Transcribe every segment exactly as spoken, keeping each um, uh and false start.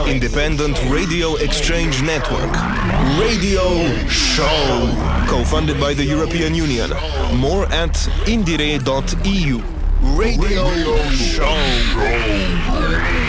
independent radio exchange network. Radio Show. Co-funded by the European Union. More at indire dot e u. Radio, Radio Show. Show.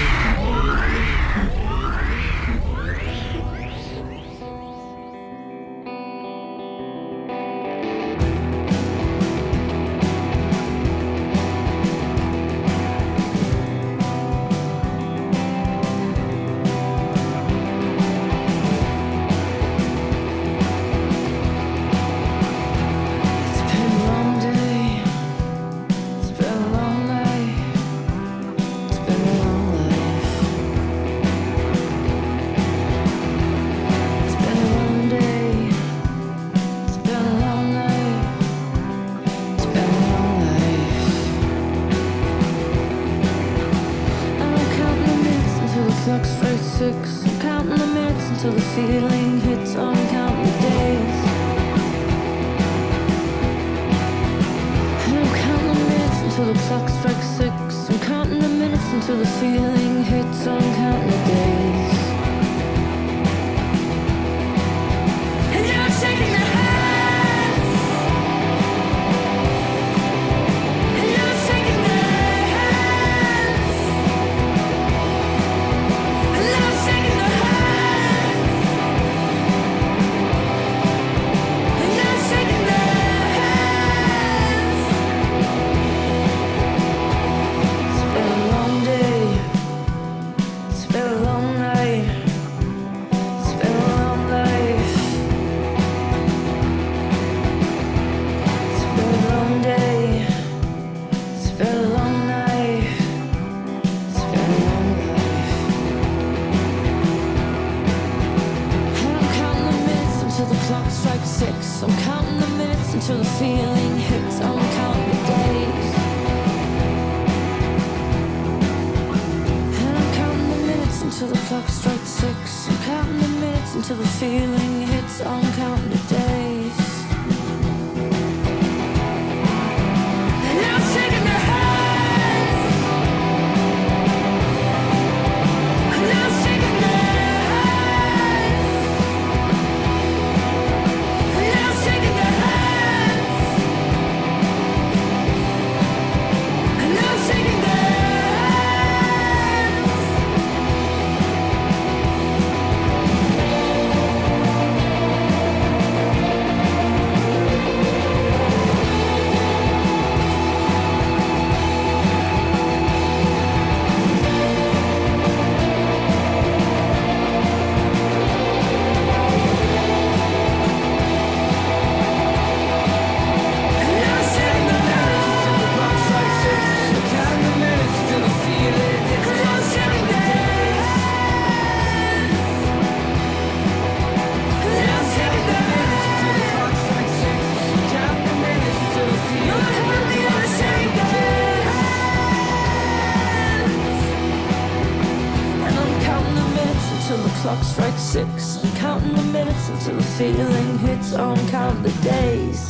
Six, I'm counting the minutes until the feeling hits on, count the days.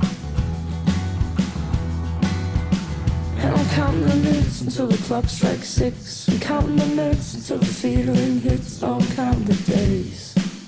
And I'm counting the minutes until the clock strikes six. I'm counting the minutes until the feeling hits on, count the days.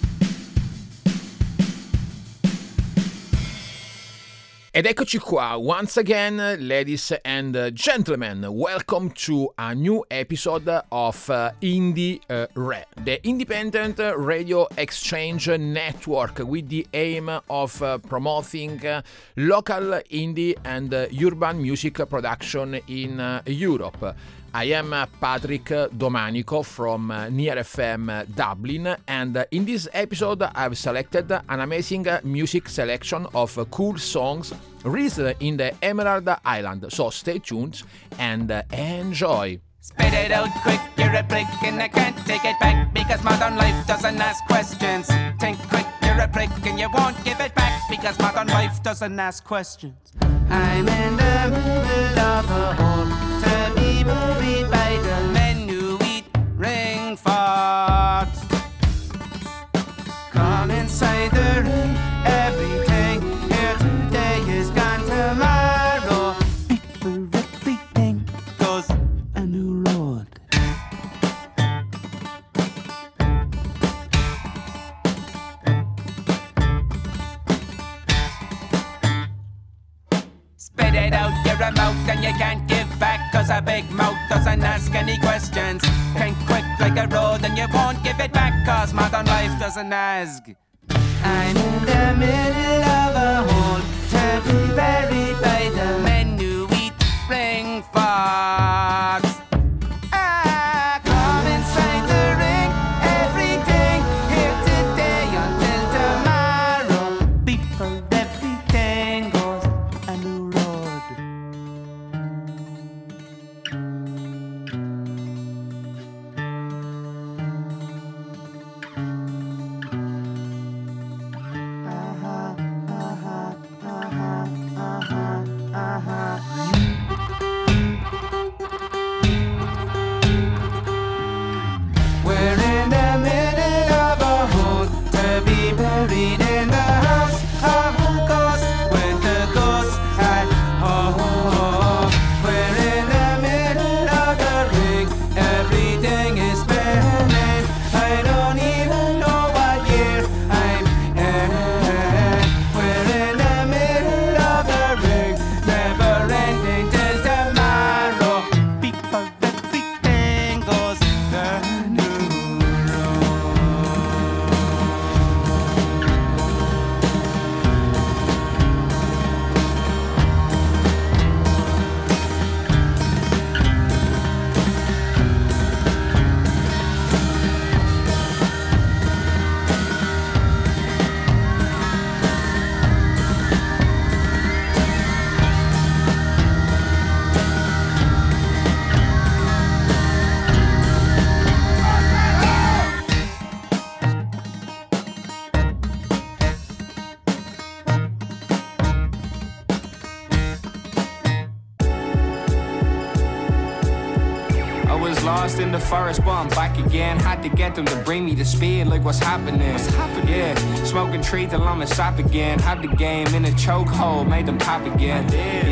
Ed eccoci qua, once again, ladies and gentlemen, welcome to a new episode of uh, Indie uh, Re, the independent radio exchange network with the aim of uh, promoting uh, local indie and uh, urban music production in uh, Europe. I am uh, Patrick Domanico from uh, Near F M uh, Dublin, and uh, in this episode I've selected an amazing uh, music selection of uh, cool songs released in the Emerald Island, so stay tuned and uh, enjoy! Spit it out quick, you're a prick and I can't take it back because modern life doesn't ask questions. Think quick, you're a prick and you won't give it back because modern life doesn't ask questions. I'm in the middle of a hole to be buried by the men who eat ring farts. Come inside the ring, everything here today is gone tomorrow. Before everything goes a new road. you're a mouth and you can't give back, cause a big mouth doesn't ask any questions. Think quick like a road and you won't give it back, cause modern life doesn't ask. I'm in the middle of a hole to be buried by the men who eat spring fox. Ah, come inside the ring, everything here today until tomorrow. People, everything goes a new road. Uh-huh, uh-huh, uh-huh, uh-huh, uh-huh. We're in the middle of a hole to be buried in the house of a ghost with the ghost at home. We're in the middle of the ring, everything is spinning. I don't even know what year I'm in. We're in the middle of the ring, never ending till tomorrow. People, everything goes the new road. I was lost in the forest, but I'm back again. Had to get them to bring me to speed, like what's happening? What's happening? Yeah, smoking tree till I'm a sap again. Had the game in a chokehold, made them tap again.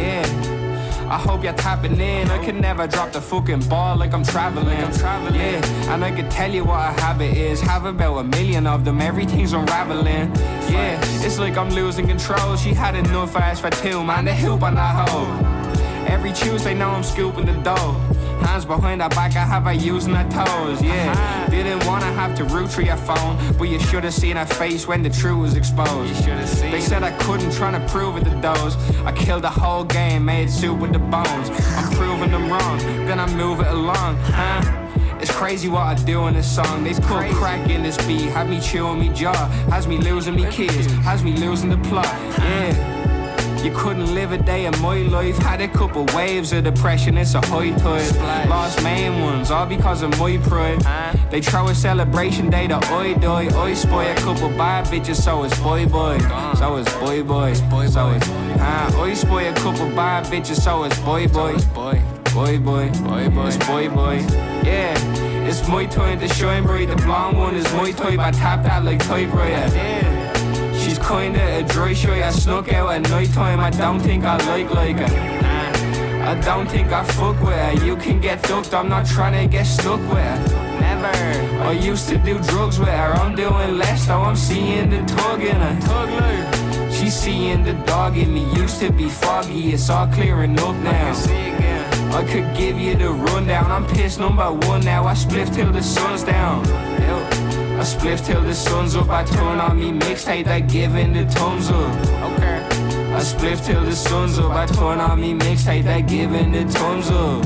Yeah, I hope you're tapping in. I can never drop the fucking ball like I'm traveling. Like I'm traveling. Yeah, and I can tell you what a habit is. Have about a million of them, everything's unraveling. Yeah, it's like I'm losing control. She had enough ass for two, man, the hoop on that hoe. Every Tuesday now I'm scooping the dough. Hands behind her back, I have her using her toes, yeah. Uh-huh. Didn't wanna have to root through your phone, but you should've seen her face when the truth was exposed. You should've seen. They said I couldn't, trying to prove it to those. I killed the whole game, made soup with the bones. I'm proving them wrong, then I move it along, huh? It's crazy what I do in this song. They put crack in this beat, have me chewing me jaw, has me losing me kids, has me losing the plot, yeah. You couldn't live a day in my life. Had a couple waves of depression, it's a high tide. Lost main ones, all because of my pride. They throw a celebration day to I die. I spoil a couple bad bitches, so it's boy boy. So it's boy boy. So it's uh, I spoil a couple bad bitches, so it's boy boy. Boy boy, boy boy, it's boy boy. Yeah, it's my time to shine bright. The blonde one is my type. I tap that like typewriter. Yeah. She's kinda a dry shot, I snuck out at night time. I don't think I like like her. I don't think I fuck with her. You can get ducked, I'm not trying to get stuck with her. Never. I used to do drugs with her, I'm doing less though. I'm seeing the tug in her. Tug like. She's seeing the dog in me. Used to be foggy, it's all clearing up now. I can see again. I could give you the rundown. I'm pissed number one now. I spliff till the sun's down. Yep. I spliff till the sun's up. I turn on me mixtape that giving the thumbs up. Okay. I spliff till the sun's up. I turn on me mixtape that giving the thumbs up.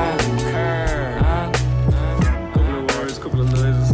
Okay. Uh, Couple of words, couple of noises.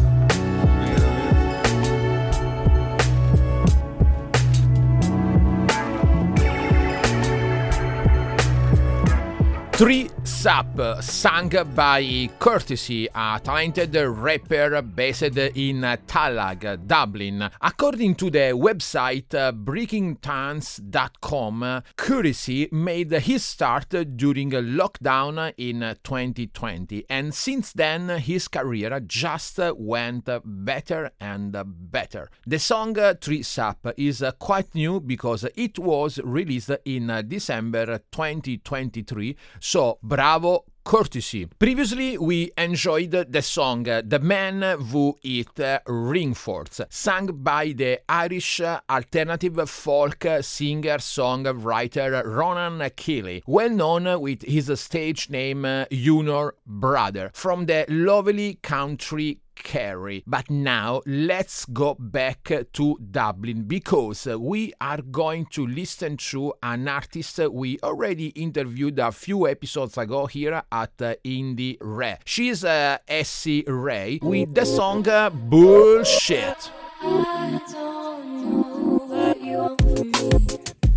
Tree Sap, sung by Courtesy, a talented rapper based in Tallaght, Dublin. According to the website uh, breaking tunes dot com, Courtesy made his start during lockdown in twenty twenty, and since then his career just went better and better. The song Tree Sap is quite new because it was released in December twenty twenty-three. So, bravo courtesy. Previously, we enjoyed the song uh, The Man Who Eat uh, Ringforts, sung by the Irish uh, alternative folk singer-songwriter Ronan Keeley, well known with his stage name uh, Junior Brother, from the lovely country Kerry. But now let's go back to Dublin, because we are going to listen to an artist we already interviewed a few episodes ago here at uh, Indie Re. She's uh, Essie Ray with the song uh, Bullshit. I don't know what you want from me.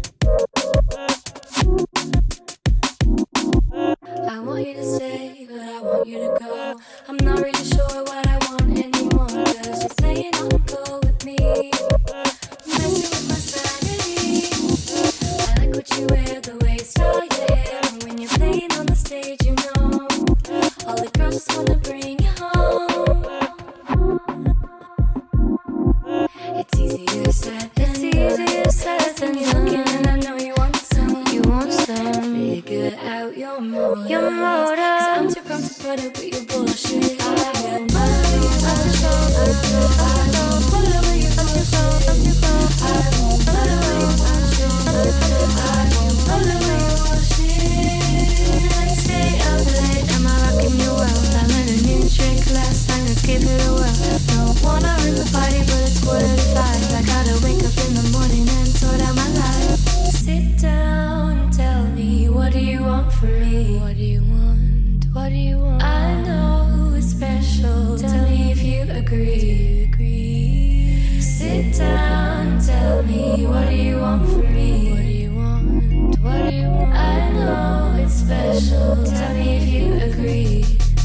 I want you to stay, but I want you to go. I'm not really sure what I want anymore, 'cause you're saying I'll go with me. Messing with my sanity. I like what you wear, the way you style your hair, and when you're playing on the stage, you know all the girls just wanna bring you home. It's easier said than done. It's easier said than you're looking, and I know you want some. You want some. Figure out your motive. Your motive. 'Cause I'm too grown to put up with your bullshit. I won't follow you on the show. I won't follow you on the show. I won't follow you on the show. I won't follow you bullshit. Let's stay up late. Am I rocking your world? I learned a new trick last time. Let's give it a whirl. Don't wanna ruin the party, but it's quarter to five. I gotta wake up in the morning and sort out my life. Sit down and tell me, what do you want from me? What do you want? What do you want? I know it's special. Tell me if you agree. agree. Sit down and tell me, what do you want from me? What do you want? What do you want? I know it's special. Tell me if you agree.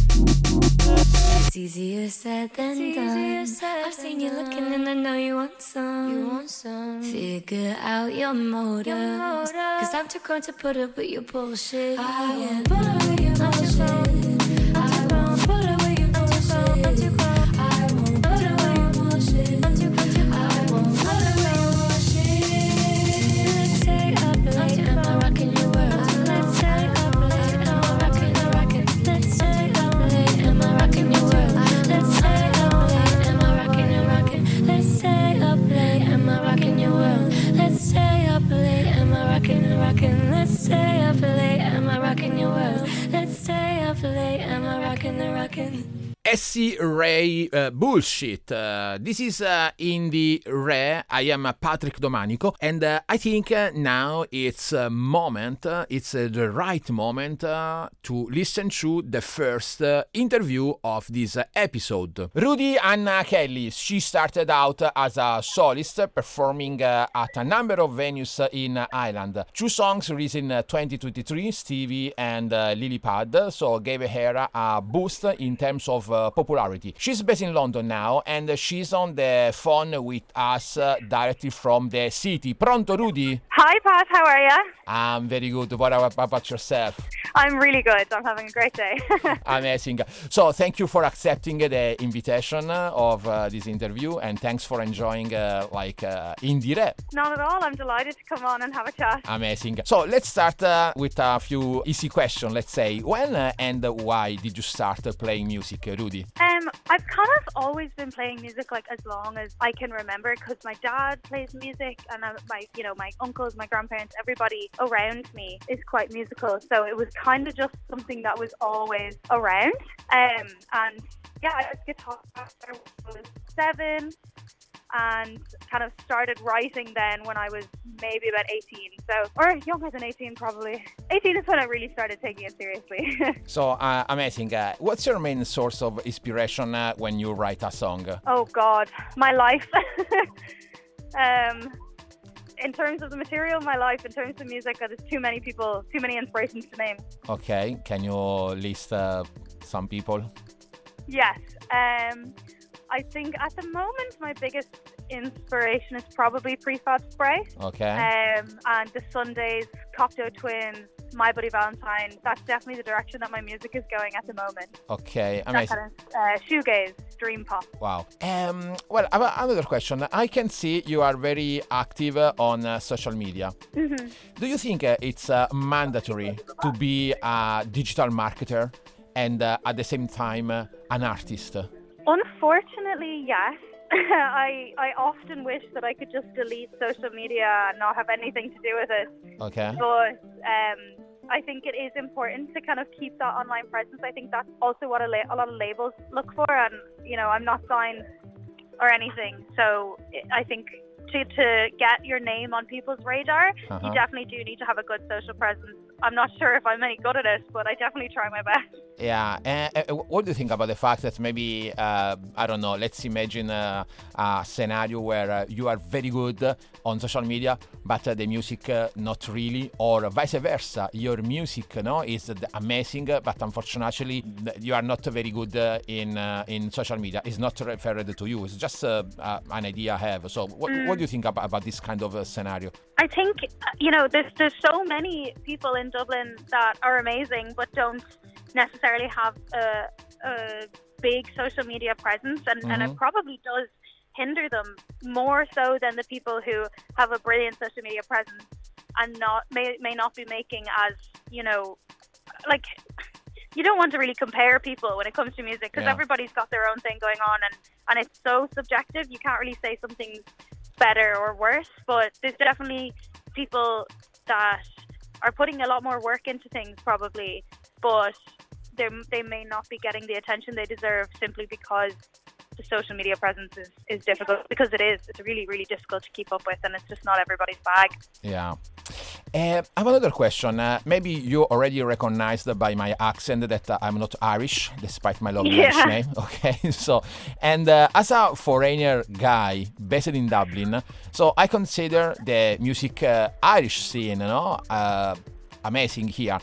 It's easier said than done. I've seen you looking and I know you want some. You want some. Figure out your motives. 'Cause I'm too grown to put up with your bullshit. I won't put up with your bullshit. I won't put up with your bullshit. I'm too grown. I won't put up with your bullshit. I'm too grown. I won't put up with your bullshit. Let's stay up late. Am I rocking your world? Let's stay up late. Am I rocking the rocket? Let's stay up late. Am I rocking your world? Let's stay up late. Am I rocking and rocking? Let's stay up late. Am I rocking your world? Let's stay up late. Am I rocking and rocking? Let's stay up late. Am I rocking your world? Let's stay up late. Am I rocking and rocking? Essie Ray uh, Bullshit. Uh, this is uh, Indie Re. I am uh, Patrick Domanico, and uh, I think uh, now it's a moment, uh, it's uh, the right moment uh, to listen to the first uh, interview of this uh, episode. Rudy Anna Kelly, she started out uh, as a solist, uh, performing uh, at a number of venues uh, in uh, Ireland. Two songs released in uh, twenty twenty-three, Stevie and uh, Lily Pad, so gave her a boost in terms of Uh, popularity. She's based in London now, and uh, she's on the phone with us uh, directly from the city. Pronto, Rudy? Hi, Pat. How are you? I'm very good. What about, about yourself? I'm really good. I'm having a great day. Amazing. So thank you for accepting the invitation of uh, this interview, and thanks for enjoying uh, like uh, Indie Re. Not at all. I'm delighted to come on and have a chat. Amazing. So let's start uh, with a few easy questions. Let's say, when uh, and why did you start uh, playing music, Rudy? Um, I've kind of always been playing music like as long as I can remember, because my dad plays music, and uh, my, you know, my uncles, my grandparents, everybody around me is quite musical. So it was kind of just something that was always around. Um, and yeah, I was guitar when I was seven, and kind of started writing then when I was maybe about eighteen. So, or younger than eighteen probably. eighteen is when I really started taking it seriously. So uh, amazing. Uh, what's your main source of inspiration uh, when you write a song? Oh God, my life. um, in terms of the material of my life, in terms of music, there's too many people, too many inspirations to name. Okay, can you list uh, some people? Yes. Um, I think at the moment my biggest inspiration is probably Prefab Spray. Okay. Um, and the Sundays, Cocteau Twins, My Buddy Valentine. That's definitely the direction that my music is going at the moment. Okay, That amazing. kind of uh, shoegaze, dream pop. Wow. Um, well, I have another question. I can see you are very active uh, on uh, social media. Mm-hmm. Do you think uh, it's uh, mandatory to be a digital marketer and uh, at the same time uh, an artist? Unfortunately, yes. I I often wish that I could just delete social media and not have anything to do with it. Okay. But um, I think it is important to kind of keep that online presence. I think that's also what a, la- a lot of labels look for. And, you know, I'm not signed or anything. So I think to, to get your name on people's radar, Uh-huh. you definitely do need to have a good social presence. I'm not sure if I'm any good at it, but I definitely try my best. Yeah. Uh, uh, what do you think about the fact that maybe, uh, I don't know, let's imagine uh, a scenario where uh, you are very good uh, on social media, but uh, the music uh, not really, or vice versa. Your music no, is uh, amazing, uh, but unfortunately you are not very good uh, in uh, in social media. It's not referred to you. It's just uh, uh, an idea I have. So what, Mm. what do you think about, about this kind of uh, scenario? I think, you know, there's, there's so many people in Dublin that are amazing, but don't necessarily have a, a big social media presence. And, and Mhm. it probably does hinder them more so than the people who have a brilliant social media presence and not may, may not be making as, you know, like, you don't want to really compare people when it comes to music because Yeah. everybody's got their own thing going on, and, and it's so subjective. You can't really say something's better or worse, but there's definitely people that are putting a lot more work into things probably, but they they may not be getting the attention they deserve simply because the social media presence is, is difficult, because it is. It's really, really difficult to keep up with, and it's just not everybody's bag. Yeah. Uh, I have another question. Uh, maybe you already recognized by my accent that uh, I'm not Irish, despite my lovely Yeah. Irish name. Okay, so and uh, as a foreigner guy based in Dublin, so I consider the music uh, Irish scene, you know, uh, amazing here.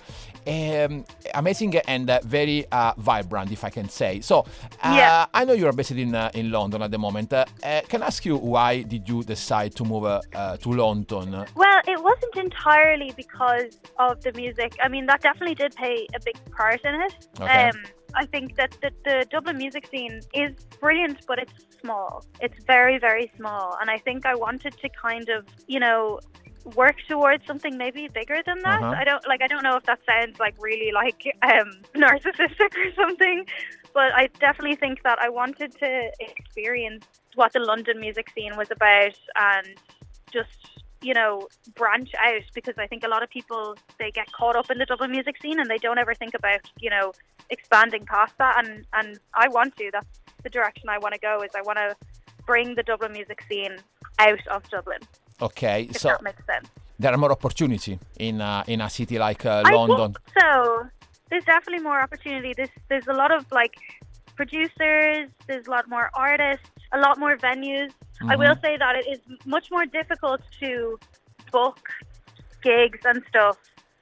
Um, amazing and uh, very uh, vibrant, if I can say. So, uh, Yeah. I know you're based in uh, in London at the moment. Uh, uh, can I ask you why did you decide to move uh, uh, to London? Well, it wasn't entirely because of the music. I mean, that definitely did play a big part in it. Okay. Um, I think that the, the Dublin music scene is brilliant, but it's small. It's very, very small. And I think I wanted to kind of, you know, work towards something maybe bigger than that. Uh-huh. I don't like I don't know if that sounds like really like um narcissistic or something, but I definitely think that I wanted to experience what the London music scene was about and just, you know, branch out, because I think a lot of people, they get caught up in the Dublin music scene and they don't ever think about, you know, expanding past that, and and I want to. That's the direction I want to go, is I want to bring the Dublin music scene out of Dublin. Okay, If so that makes sense. there are more opportunity in uh, in a city like uh, I London. think so. There's definitely more opportunity. There's there's a lot of like producers. There's a lot more artists. A lot more venues. I will say that it is much more difficult to book gigs and stuff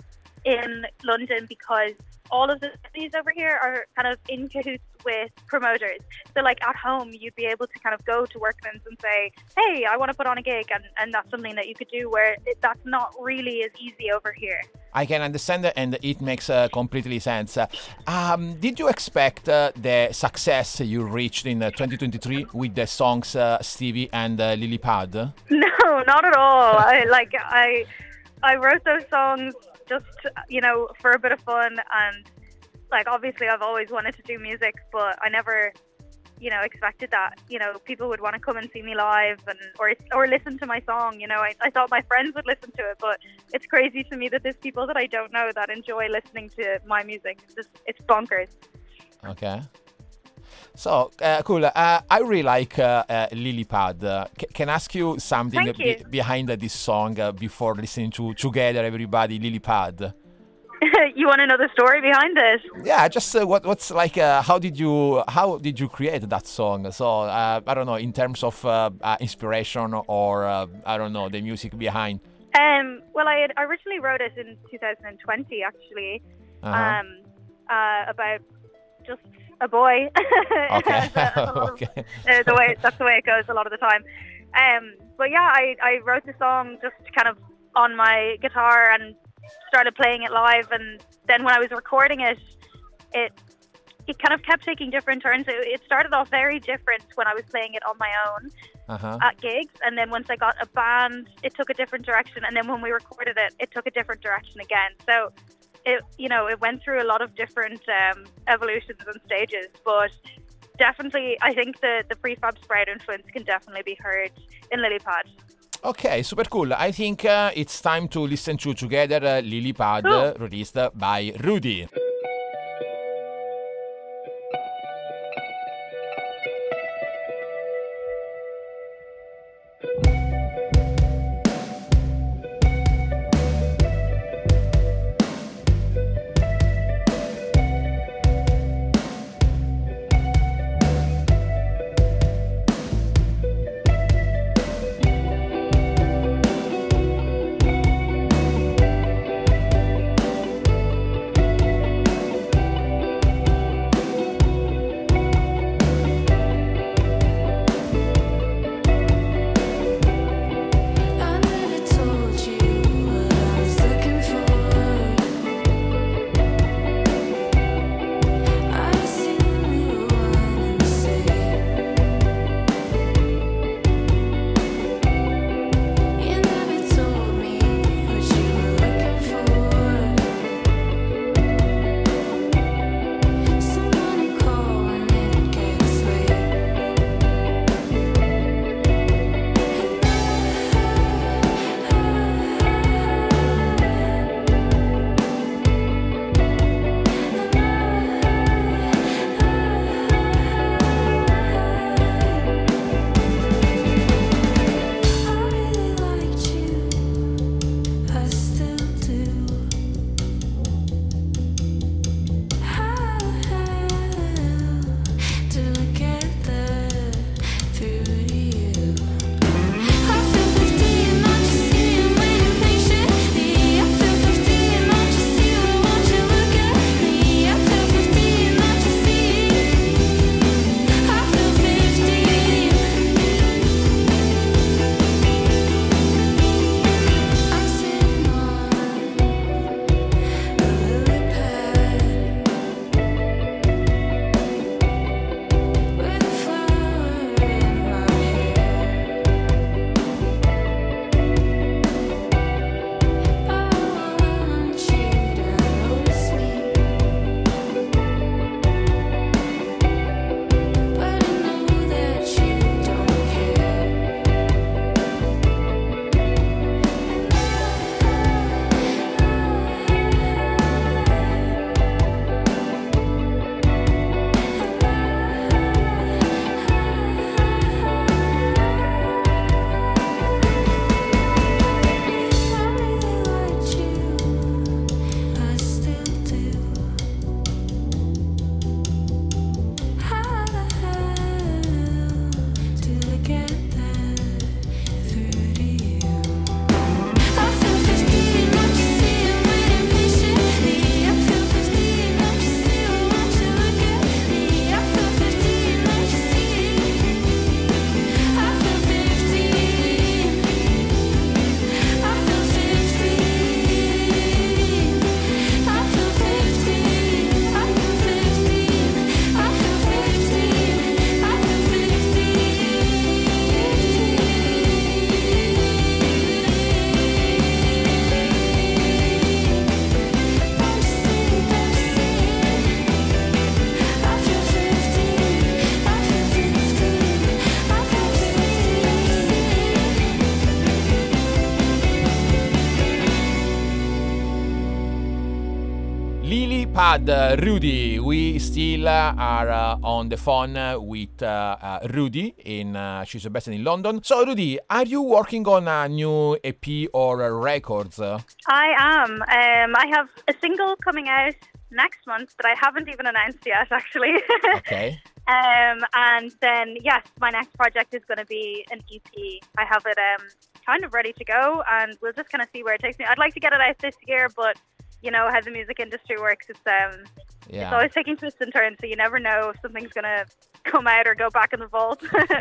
in London because all of the cities over here are kind of in cahoots with promoters. So like at home, you'd be able to kind of go to Workman's and say, hey, I want to put on a gig. And, and that's something that you could do, where it, that's not really as easy over here. I can understand that, and it makes uh, completely sense. Uh, um, did you expect uh, the success you reached in uh, twenty twenty-three with the songs uh, Stevie and uh, Lily Pad? No, not at all. I like I I wrote those songs just, you know, for a bit of fun, and like obviously I've always wanted to do music, but I never, you know, expected that, you know, people would want to come and see me live and or or listen to my song. You know, I, I thought my friends would listen to it, but it's crazy to me that there's people that I don't know that enjoy listening to my music. It's just, it's bonkers. Okay. So, uh, cool. Uh, I really like uh, uh, Lily Pad. Uh, c- can I ask you something Thank be- you. behind uh, this song uh, before listening to Together Everybody, Lily Pad? You want to know the story behind it? Yeah, just uh, what what's like? Uh, how did you how did you create that song? So uh, I don't know, in terms of uh, uh, inspiration or uh, I don't know, the music behind. Um, well, I had originally wrote it in two thousand twenty, actually, Uh-huh. um, uh, about just a boy. Okay. As a- as a lot of- Okay. uh, the way that's the way it goes a lot of the time. Um, but yeah, I, I wrote the song just kind of on my guitar and started playing it live. And then when I was recording it, it it kind of kept taking different turns. It, it started off very different when I was playing it on my own Uh-huh. at gigs. And then once I got a band, it took a different direction. And then when we recorded it, it took a different direction again. So it, you know, it went through a lot of different um, evolutions and stages. But definitely, I think the, the Prefab Sprout influence can definitely be heard in Lilypad. Okay, super cool. I think uh, it's time to listen to Together uh, Lilypad, Cool. uh, released by Rudy. I never told you what I was looking for. I assumed we were one and the same. You never told me what you were looking for. Someone to call when it gets I really liked you, I still do. How the hell do I get there through to you? I feel fifty and not just see you waiting patiently. I feel fifty and not just see you, I want you to look at me. I feel fifty and not just see you. I feel fifty. I'm sitting on a lily pad with a flower in my hair. I want you to notice me, but I know that you don't care. I really liked you, I still do. How the hell do I get there through to you? I feel fifty and not just see you waiting patiently. I feel fifty and not just see you, I want you to look at me. I feel fifty and not just see you. I feel fifty. I feel fifty. I feel fifty. I feel fifty. I feel fifty. I feel Lilypad, uh, Rudy. We still uh, are uh, on the phone uh, with uh, uh, Rudy. In uh, she's based in London. So, Rudy, are you working on a new E P or uh, records? Uh, I am. Um, I have a single coming out next month that I haven't even announced yet, actually. okay. um, and then, yes, my next project is going to be an E P. I have it um, kind of ready to go, and we'll just kind of see where it takes me. I'd like to get it out this year, but you know how the music industry works. It's um, Yeah. it's always taking twists and turns, so you never know if something's gonna come out or go back in the vault.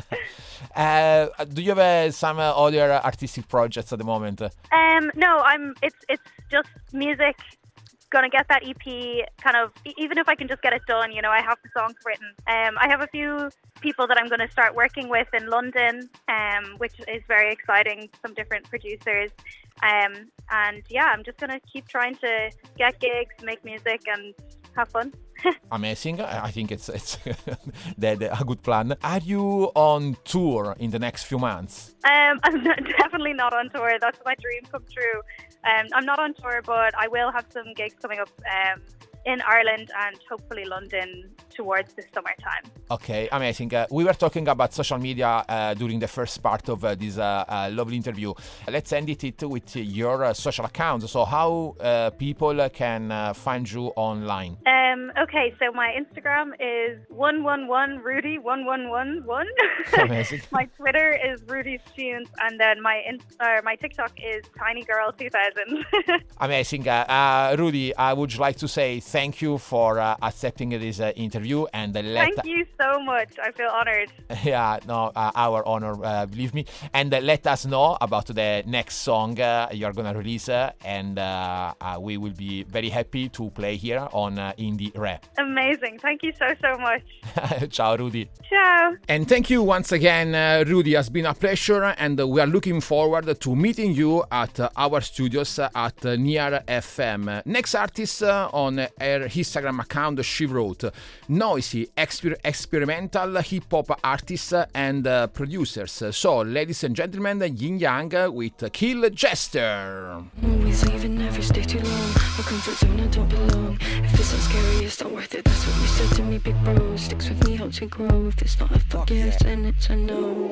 uh, do you have uh, some uh, other artistic projects at the moment? Um, no, I'm. It's it's just music. Gonna get that E P. Kind of, e- even if I can just get it done, you know, I have the songs written. Um, I have a few people that I'm going to start working with in London, um, which is very exciting. Some different producers. Um, and yeah, I'm just going to keep trying to get gigs, make music, and have fun. Amazing. I think it's it's the, the, a good plan. Are you on tour in the next few months? Um, I'm not, definitely not on tour. That's my dream come true. Um, I'm not on tour, but I will have some gigs coming up um, in Ireland and hopefully London towards the summertime. Okay, amazing. Uh, we were talking about social media uh, during the first part of uh, this uh, uh, lovely interview. Let's end it with your uh, social accounts. So how uh, people can uh, find you online? Um, okay, so my Instagram is one one one Rudy one one one one. Amazing. My Twitter is Rudy's Tunes, and then my in- uh, my TikTok is Tiny Girl two thousand. Amazing. Uh, uh, Rudy, I would like to say thank you for uh, accepting this uh, interview and uh, let. Thank you so much. I feel honored. Yeah, no, uh, our honor, uh, believe me. And uh, let us know about the next song uh, you're gonna release, uh, and uh, uh, we will be very happy to play here on uh, Indie Rap. Amazing. Thank you so, so much. Ciao, Rudy. Ciao. And thank you once again, uh, Rudy. Has been a pleasure, and uh, we are looking forward to meeting you at uh, our studios uh, at uh, Near F M. Next artist uh, on her Instagram account, she wrote, noisy, exper- experimental hip-hop artists and uh, producers. So, ladies and gentlemen, Yin Yang with Kill Jester. Always leaving, never stay too long. A comfort zone, I don't belong. If it's not scary, it's not worth it. That's what you said to me, big bro. Sticks with me, helps me grow. If it's not a fuck yes, then it's a no.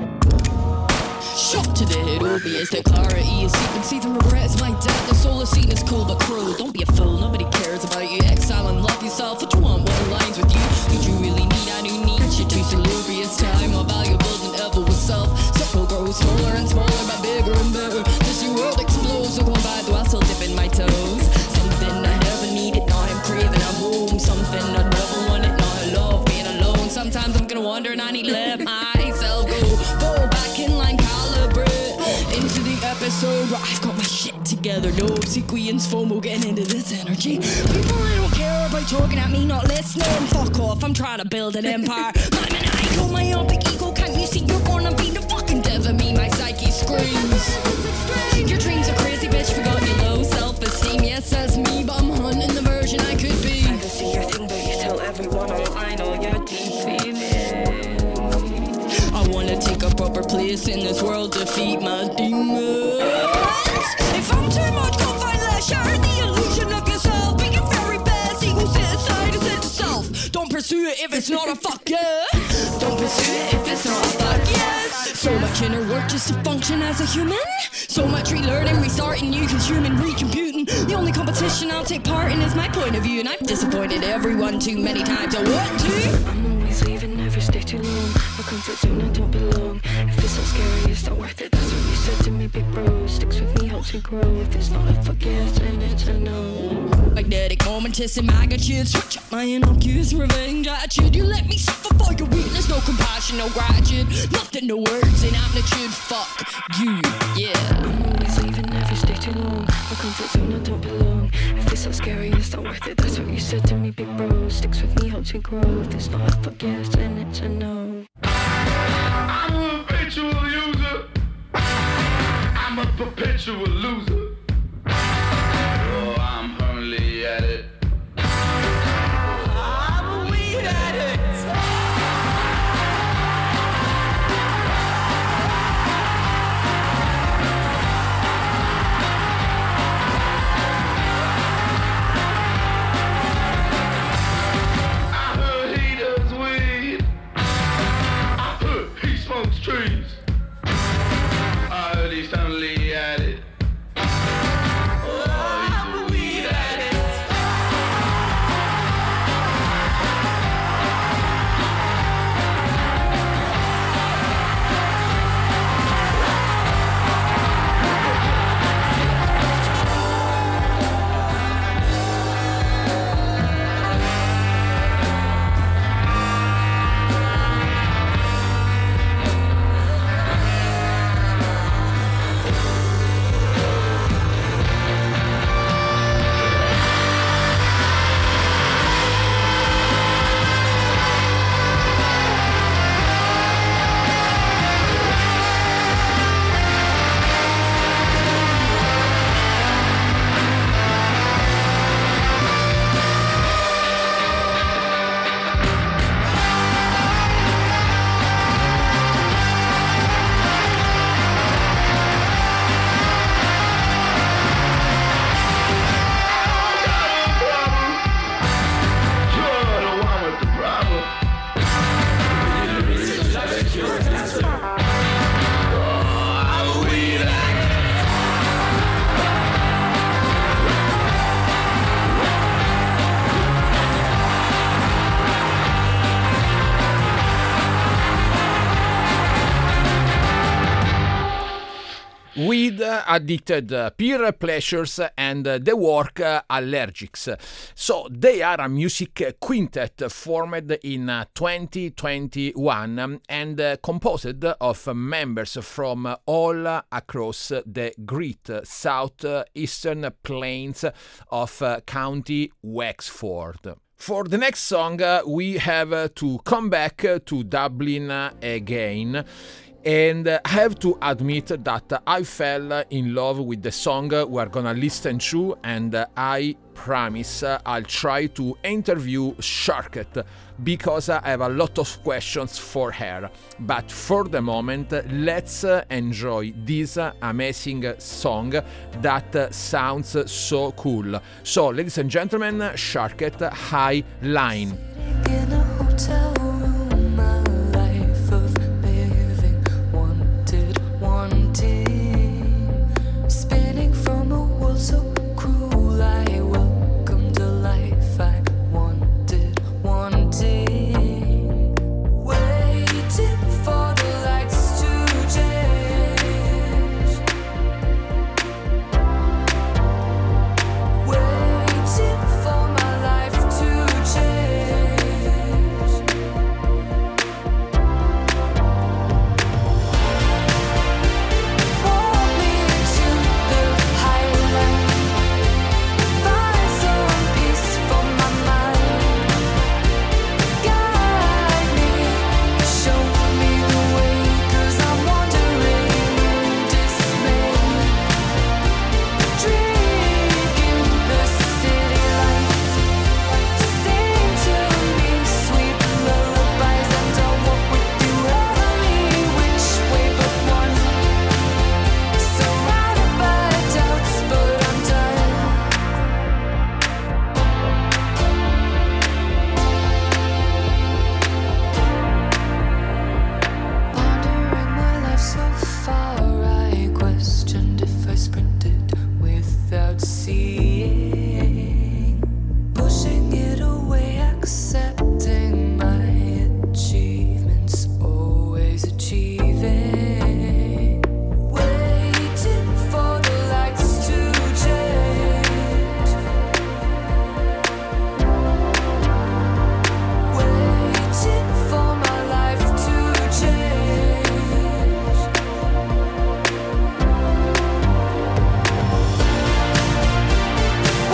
Shot to the head, obvious that clarity is seeping. See the regrets, my dad, the solar scene is cool but cruel. Don't be a fool, nobody cares about you. Exile and love yourself, what you want, what aligns with you. Did you really need, I do need shit too salubrious. Time more valuable than ever with self. Circle grows smaller and smaller but bigger and better. This your world explodes, so go by though I still dipping my toes. Something I never needed, now I'm craving a home. Something I never wanted, now I love being alone. Sometimes I'm gonna wonder and I need to let myself go. Fall back in line, calibrate into the episode where I've got my shit together. No sequence, FOMO, getting into this energy. People I don't care about talking at me, not listening. Fuck off, I'm trying to build an empire. I'm an icon, my own big ego. Can't you see you're gonna be the fucking death of me? My psyche screams. Your dreams are crazy, bitch. Forgot your low self-esteem. Yes, that's me, but I'm hunting the version I could be. I can see your thing, but you tell everyone online all your deep feelings. I wanna take a proper place in this world, defeat my demons. If I'm too much, go find less. Share the illusion of yourself. Be your very best. Ego sit aside and sit to self. Don't pursue it if it's not a fuck yeah. Don't pursue it if it's not a fuck yes. So much inner work just to function as a human. So much relearning, restarting, new consuming, recomputing. The only competition I'll take part in is my point of view, and I've disappointed everyone too many times. I want to. I'm always leaving, never stay too long. A comfort zone, I don't belong. If it's not scary, it's not worth it. That's what you said to me, big bro. Sticks with me, helps me grow. If it's not a fuck yes, then it's a no. Magnetic momentous in magnitude. Switch up my innocuous revenge attitude. You let me suffer for your weakness. No compassion, no gratitude. Nothing, no words in amplitude. Fuck you, yeah. I'm always leaving, never stay too long. A comfort zone, I don't belong. If it's not scary, it's not worth it. That's what you said to me, big bro. Sticks with me, helps me grow. If it's not a fuck yes, then it's a no. I'm a perpetual user. I'm a perpetual loser. Oh, I'm permanently at it. I'm a weed addict. I heard he does weed. I heard he smokes trees. I heard he's permanently at it. uh, Addicted, uh, Peer Pleasures, and uh, The Work, uh, Allergics. So they are a music quintet formed in uh, twenty twenty-one um, and uh, composed of members from uh, all uh, across the great uh, southeastern plains of uh, County Wexford. For the next song, uh, we have uh, to come back uh, to Dublin uh, again. And I uh, have to admit that I fell in love with the song we're gonna listen to, and uh, I promise uh, I'll try to interview Sharket because I have a lot of questions for her. But for the moment, let's uh, enjoy this uh, amazing song that uh, sounds so cool. So, ladies and gentlemen, Sharket, High Line. In a hotel room, my life of living, wanted, wanting, spinning from a world so cruel. I welcomed a life I wanted, wanting, waiting for the lights to change, waiting for my life to change. Walk me to the highline, find some peace for my mind. Guide me, show me the way, 'cause I'm wandering in dismay. Drink in the city lights, sing to me sweet lullabies, and I'll walk with you every which way but one. Surrounded by doubts, but I'm done. Pondering my life so far, I questioned if I sprinted without seeing, pushing it away, accepting my achievements, always achieving, waiting for the lights to change, waiting for my life to change. Walk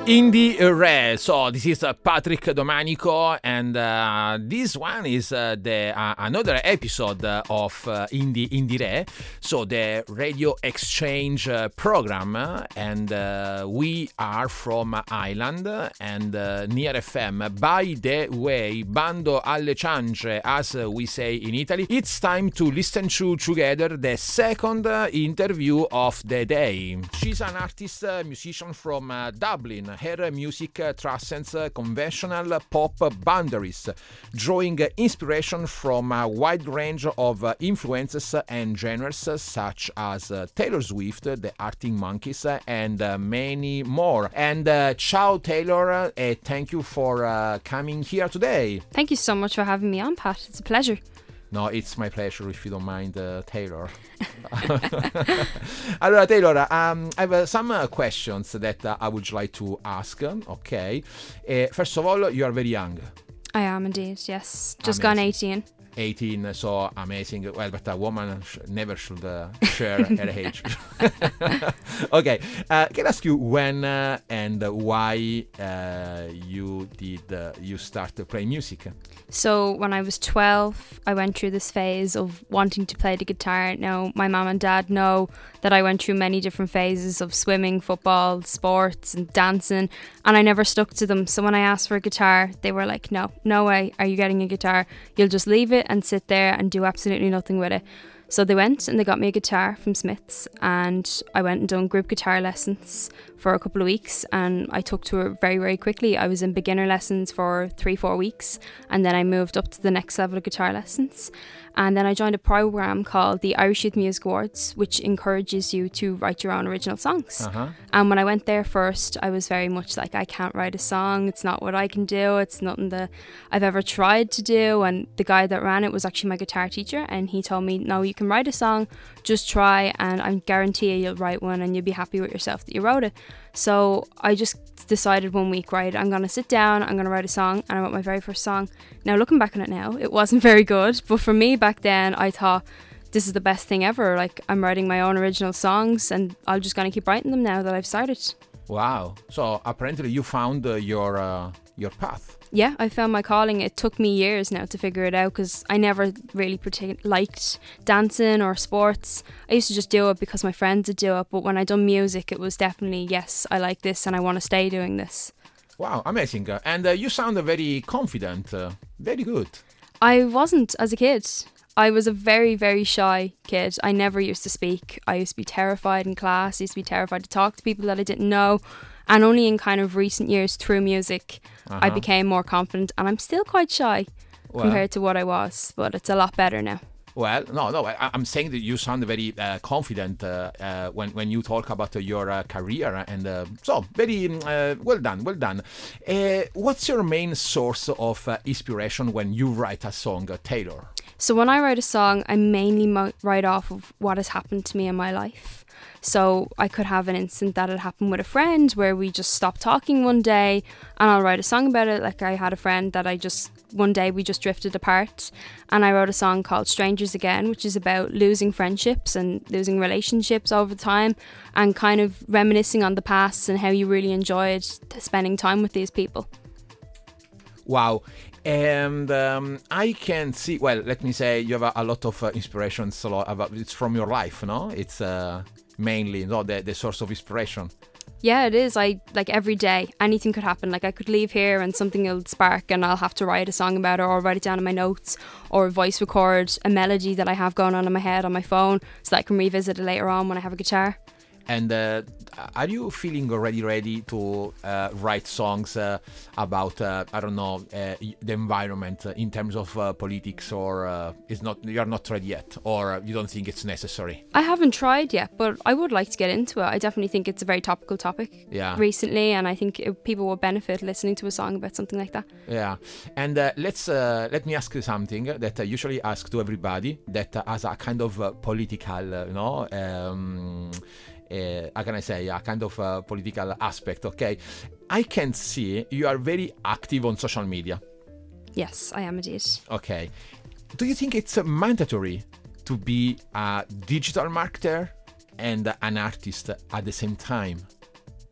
Indie Re. So this is uh, Patrick Domanico, and uh, this one is uh, the uh, another episode uh, of uh, Indie Indie Re. So the radio exchange uh, program, uh, and uh, we are from Ireland and uh, near F M. By the way, bando alle ciance, as uh, we say in Italy. It's time to listen to together the second uh, interview of the day. She's an artist, uh, musician from uh, Dublin. Her music uh, transcends uh, conventional pop boundaries, drawing uh, inspiration from a wide range of uh, influences and genres uh, such as uh, Taylor Swift, the Arctic Monkeys, uh, and uh, many more. And uh, ciao, Taylor, uh, thank you for uh, coming here today. Thank you so much for having me on, Pat. It's a pleasure. No, it's my pleasure, if you don't mind, uh, Taylor. Allora, Taylor, um, I have uh, some uh, questions that uh, I would like to ask. Okay. Uh, first of all, you are very young. I am indeed, yes. Just Amazing. gone eighteen. eighteen, so amazing. Well, but a woman sh- never should uh, share her age. Okay, uh, can I ask you when uh, and why uh, you did uh, you start to play music? So when I was twelve, I went through this phase of wanting to play the guitar. Now, my mum and dad know that I went through many different phases of swimming, football, sports and dancing, and I never stuck to them. So when I asked for a guitar, they were like, no, no way are you getting a guitar. You'll just leave it and sit there and do absolutely nothing with it. So they went and they got me a guitar from Smith's, and I went and done group guitar lessons for a couple of weeks, and I took to it very, very quickly. I was in beginner lessons for three, four weeks, and then I moved up to the next level of guitar lessons. And then I joined a program called the Irish Youth Music Awards, which encourages you to write your own original songs. Uh-huh. And when I went there first, I was very much like, I can't write a song. It's not what I can do. It's nothing that I've ever tried to do. And the guy that ran it was actually my guitar teacher. And he told me, no, you can write a song, just try. And I guarantee you, you'll write one and you'll be happy with yourself that you wrote it. So I just decided one week, right, I'm going to sit down, I'm going to write a song, and I wrote my very first song. Now, looking back on it now, it wasn't very good, but for me back then, I thought, this is the best thing ever. Like, I'm writing my own original songs, and I'm just going to keep writing them now that I've started. Wow. So apparently you found uh, your uh, your path. Yeah, I found my calling. It took me years now to figure it out, because I never really partic- liked dancing or sports. I used to just do it because my friends would do it, but when I done music, it was definitely, yes, I like this and I want to stay doing this. Wow, amazing. Uh, and uh, you sound uh, very confident, uh, very good. I wasn't as a kid. I was a very, very shy kid. I never used to speak. I used to be terrified in class. I used to be terrified to talk to people that I didn't know. And only in kind of recent years through music, uh-huh. I became more confident. And I'm still quite shy well, compared to what I was, but it's a lot better now. Well, no, no, I, I'm saying that you sound very uh, confident uh, uh, when, when you talk about uh, your uh, career. And uh, so, very uh, well done, well done. Uh, what's your main source of uh, inspiration when you write a song, uh, Taylor? So when I write a song, I mainly mo- write off of what has happened to me in my life. So I could have an incident that had happened with a friend where we just stopped talking one day, and I'll write a song about it. Like, I had a friend that I just, one day we just drifted apart, and I wrote a song called Strangers Again, which is about losing friendships and losing relationships over time, and kind of reminiscing on the past and how you really enjoyed spending time with these people. Wow. And um, I can see, well, let me say, you have a, a lot of uh, inspirations. A lot about, it's from your life, no? It's uh, mainly you know, the, the source of inspiration. Yeah, it is. I like every day, anything could happen. Like, I could leave here and something will spark and I'll have to write a song about it, or write it down in my notes, or voice record a melody that I have going on in my head on my phone so that I can revisit it later on when I have a guitar. And uh, are you feeling already ready to uh, write songs uh, about, uh, I don't know, uh, the environment uh, in terms of uh, politics, or uh, is not you're not ready yet, or you don't think it's necessary? I haven't tried yet, but I would like to get into it. I definitely think it's a very topical topic yeah. recently, and I think it, people will benefit listening to a song about something like that. Yeah, and uh, let's uh, let me ask you something that I usually ask to everybody that uh, has a kind of uh, political, uh, you know. Um, Uh, how can I say, a kind of uh, political aspect, okay? I can see you are very active on social media. Yes, I am indeed. Okay. Do you think it's uh, mandatory to be a digital marketer and an artist at the same time?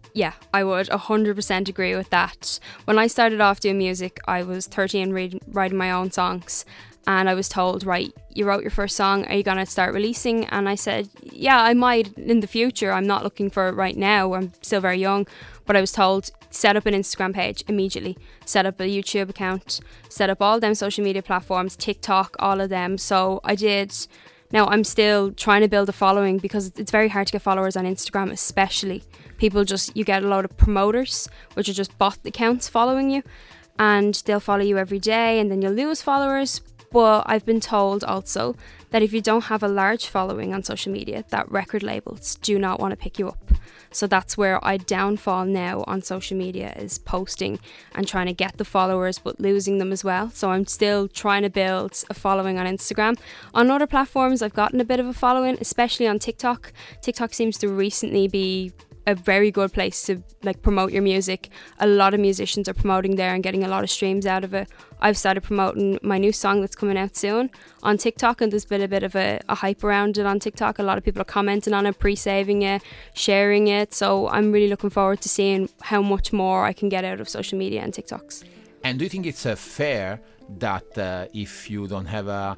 Yeah, I would one hundred percent agree with that. When I started off doing music, I was thirteen, read, writing my own songs, and I was told, right, you wrote your first song, are you going to start releasing? And I said, yeah, I might in the future. I'm not looking for it right now. I'm still very young. But I was told, set up an Instagram page immediately, set up a YouTube account, set up all them social media platforms, TikTok, all of them. So I did. Now I'm still trying to build a following because it's very hard to get followers on Instagram, especially. People just, you get a lot of promoters, which are just bot accounts following you, and they'll follow you every day and then you'll lose followers. But I've been told also that if you don't have a large following on social media, that record labels do not want to pick you up. So that's where I downfall now on social media, is posting and trying to get the followers but losing them as well. So I'm still trying to build a following on Instagram. On other platforms I've gotten a bit of a following, especially on TikTok. TikTok seems to recently be a very good place to like promote your music. A lot of musicians are promoting there and getting a lot of streams out of it. I've started promoting my new song that's coming out soon on TikTok, and there's been a bit of a, a hype around it on TikTok. A lot of people are commenting on it, pre-saving it, sharing it. So I'm really looking forward to seeing how much more I can get out of social media and TikToks. And do you think it's uh, fair that uh, if you don't have a,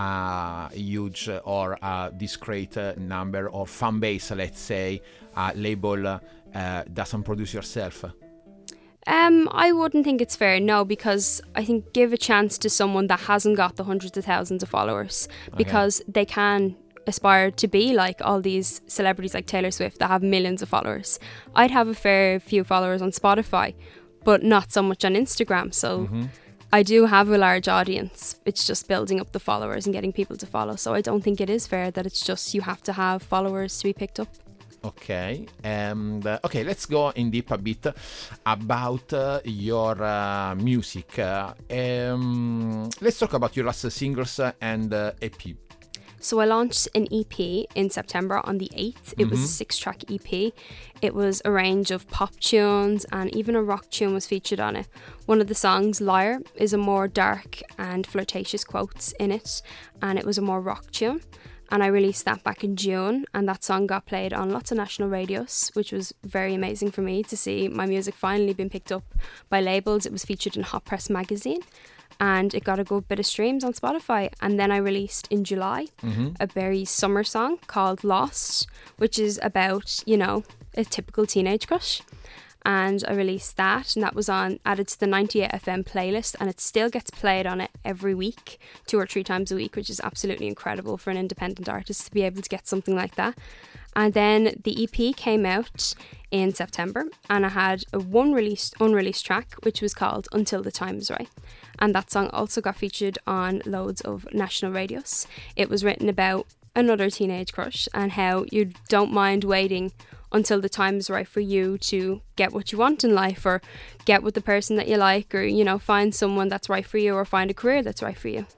a huge uh, or a discrete uh, number or fan base, let's say, a label uh, uh, doesn't produce yourself? Um, I wouldn't think it's fair, no, because I think give a chance to someone that hasn't got the hundreds of thousands of followers, because okay. they can aspire to be like all these celebrities like Taylor Swift that have millions of followers. I'd have a fair few followers on Spotify, but not so much on Instagram. So mm-hmm. I do have a large audience. It's just building up the followers and getting people to follow. So I don't think it is fair that it's just you have to have followers to be picked up. Okay, and uh, okay, let's go in deep a bit about uh, your uh, music. Uh, um, let's talk about your last singles and uh, E P. So I launched an E P in September on the eighth. It mm-hmm. was a six-track E P. It was a range of pop tunes, and even a rock tune was featured on it. One of the songs, Liar, is a more dark and flirtatious quotes in it, and it was a more rock tune. And I released that back in June, and that song got played on lots of national radios, which was very amazing for me to see my music finally being picked up by labels. It was featured in Hot Press magazine, and it got a good bit of streams on Spotify. And then I released in July mm-hmm. a very summer song called Lost, which is about, you know, a typical teenage crush. And I released that, and that was on added to the ninety-eight F M playlist, and it still gets played on it every week, two or three times a week, which is absolutely incredible for an independent artist to be able to get something like that. And then the E P came out in September, and I had a one released unreleased track which was called Until the Time Is Right, and that song also got featured on loads of national radios. It was written about another teenage crush and how you don't mind waiting until the time is right for you to get what you want in life, or get with the person that you like, or, you know, find someone that's right for you, or find a career that's right for you.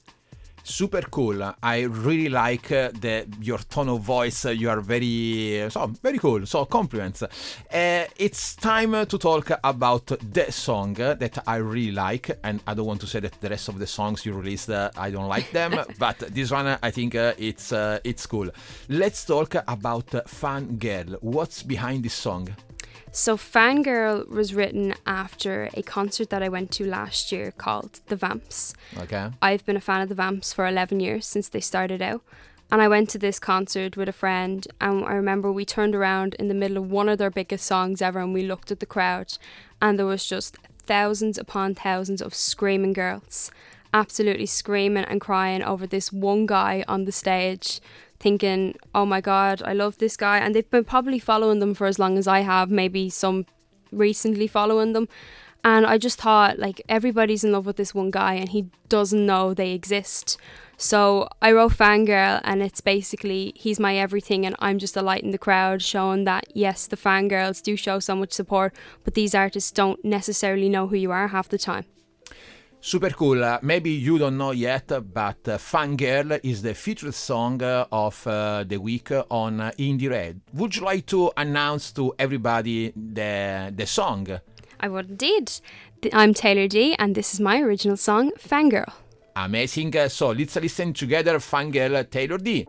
Super cool. I really like uh, the your tone of voice. Uh, you are very so very cool. So compliments. Uh, it's time uh, to talk about the song uh, that I really like, and I don't want to say that the rest of the songs you released uh, I don't like them, but this one uh, I think uh, it's uh, it's cool. Let's talk about uh, Fangirl. What's behind this song? So Fangirl was written after a concert that I went to last year called The Vamps. Okay. I've been a fan of The Vamps for eleven years, since they started out. And I went to this concert with a friend, and I remember we turned around in the middle of one of their biggest songs ever, and we looked at the crowd, and there was just thousands upon thousands of screaming girls, absolutely screaming and crying over this one guy on the stage, thinking, oh my God, I love this guy. And they've been probably following them for as long as I have, maybe some recently following them. And I just thought, like, everybody's in love with this one guy and he doesn't know they exist. So I wrote Fangirl, and it's basically, he's my everything and I'm just a light in the crowd, showing that, yes, the fangirls do show so much support, but these artists don't necessarily know who you are half the time. Super cool. Uh, maybe you don't know yet, but uh, Fangirl is the featured song uh, of uh, the week on uh, Indie Red. Would you like to announce to everybody the the song? I would indeed. I'm Taylor D, and this is my original song, Fangirl. Amazing. Uh, so let's listen together, Fangirl, Taylor D.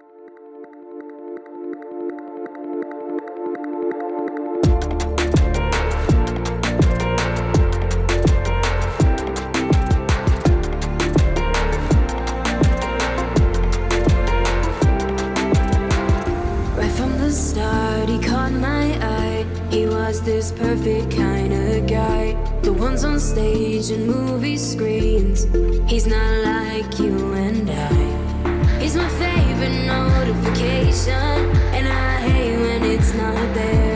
was this perfect kind of guy. The ones on stage and movie screens. He's not like you and I. He's my favorite notification, and I hate when it's not there.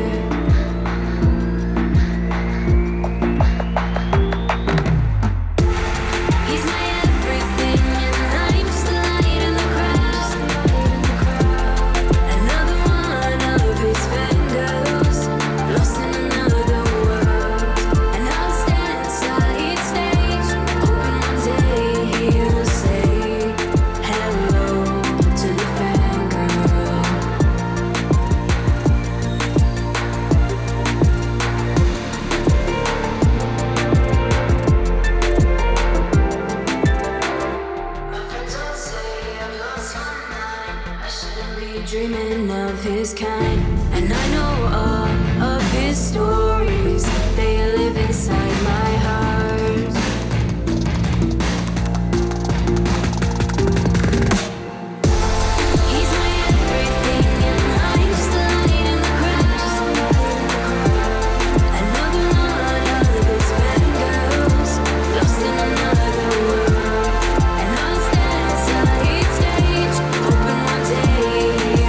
Dreaming of his kind, and I know all of his stories. They live inside my heart. He's my everything, and I'm just a light in the crowd. Another one of his fangirls, lost in another world, and I'll stand side stage, hoping one day.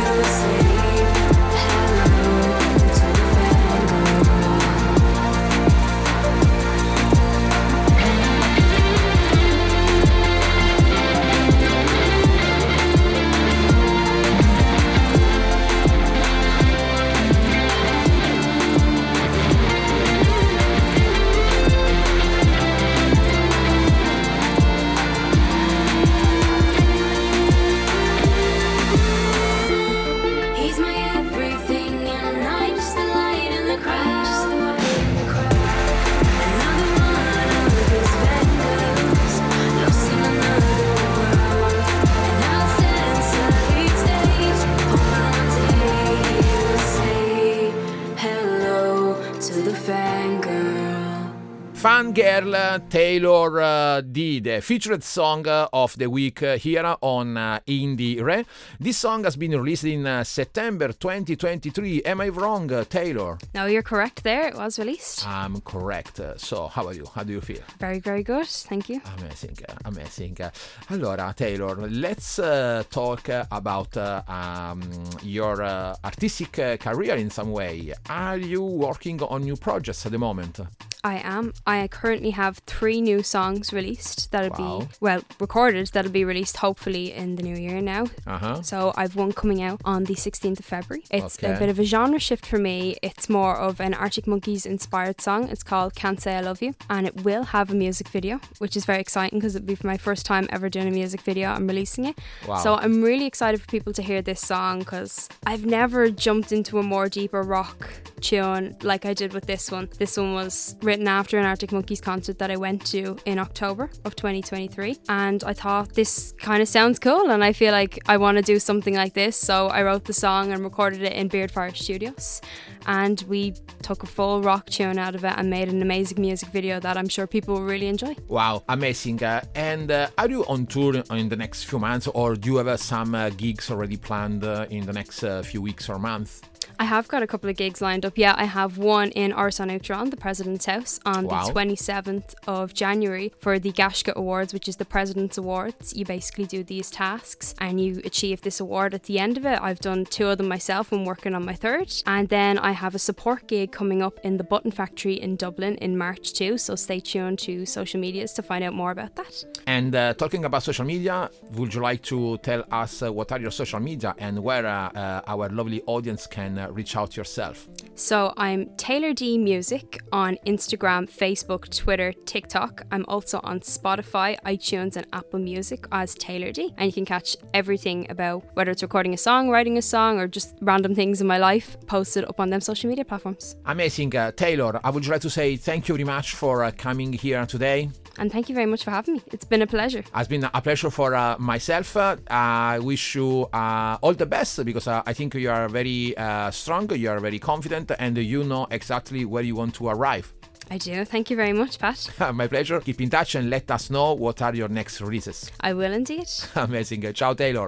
Fangirl Taylor uh, D, the featured song uh, of the week uh, here on uh, Indie Re. This song has been released in uh, September twenty twenty-three. Am I wrong, uh, Taylor? No, you're correct there. It was released. I'm correct. Uh, so, how are you? How do you feel? Very, very good. Thank you. Amazing, uh, amazing. Uh, allora, Taylor, let's uh, talk uh, about uh, um, your uh, artistic uh, career in some way. Are you working on new projects at the moment? I am. I currently have three new songs released that'll Wow. be, well, recorded, that'll be released hopefully in the new year now. Uh-huh. So I've one coming out on the sixteenth of February. It's Okay. a bit of a genre shift for me. It's more of an Arctic Monkeys inspired song. It's called Can't Say I Love You, and it will have a music video, which is very exciting because it'll be my first time ever doing a music video. I'm releasing it. Wow. So I'm really excited for people to hear this song because I've never jumped into a more deeper rock tune like I did with this one. This one was written after an Arctic Monkeys concert that I went to in October of twenty twenty-three, and I thought this kind of sounds cool and I feel like I want to do something like this, so I wrote the song and recorded it in Beardfire Studios, and we took a full rock tune out of it and made an amazing music video that I'm sure people will really enjoy. Wow, amazing. Uh, and uh, are you on tour in the next few months, or do you have uh, some uh, gigs already planned uh, in the next uh, few weeks or months? I have got a couple of gigs lined up. Yeah, I have one in Arson Outron, the President's House, on Wow. the twenty-seventh of January for the Gashka Awards, which is the President's Awards. You basically do these tasks and you achieve this award at the end of it. I've done two of them myself. I'm working on my third. And then I have a support gig coming up in the Button Factory in Dublin in March too. So stay tuned to social medias to find out more about that. And uh, talking about social media, would you like to tell us uh, what are your social media and where uh, uh, our lovely audience can uh, reach out yourself? So I'm Taylor D Music on Instagram, Facebook, Twitter, TikTok. I'm also on Spotify, iTunes and Apple Music as Taylor D. And you can catch everything about whether it's recording a song, writing a song or just random things in my life posted up on them social media platforms. Amazing. Uh, Taylor, I would like to say thank you very much for uh, coming here today. And thank you very much for having me. It's been a pleasure. It's been a pleasure for uh, myself. Uh, I wish you uh, all the best because uh, I think you are very uh, strong, you are very confident, and you know exactly where you want to arrive. I do. Thank you very much, Pat. My pleasure. Keep in touch and let us know what are your next releases. I will indeed. Amazing. Ciao, Taylor.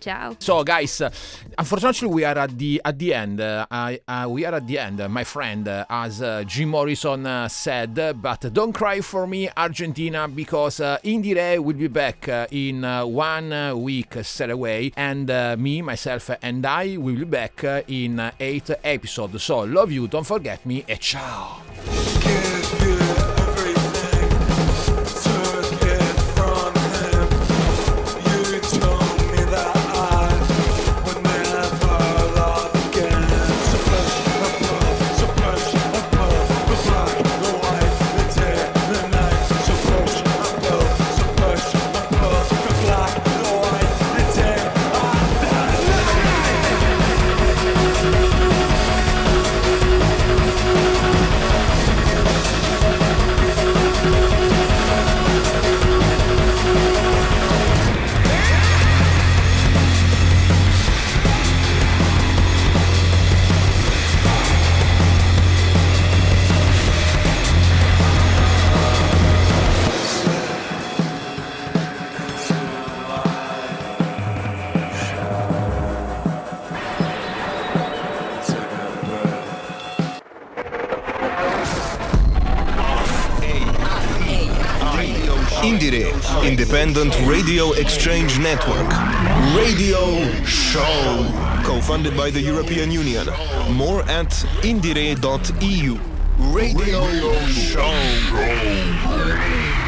Ciao. So, guys, uh, unfortunately, we are at the at the end. Uh, I, uh, we are at the end, uh, my friend, uh, as uh, Jim Morrison uh, said. But don't cry for me, Argentina, because uh, Indire will be back uh, in uh, one uh, week straight away, and uh, me, myself, and I will be back uh, in uh, eight episodes. So, love you, don't forget me, and ciao. Indire, Independent Radio Exchange Network. Radio Show. Co-funded by the European Union. More at indire dot e u. Radio Show.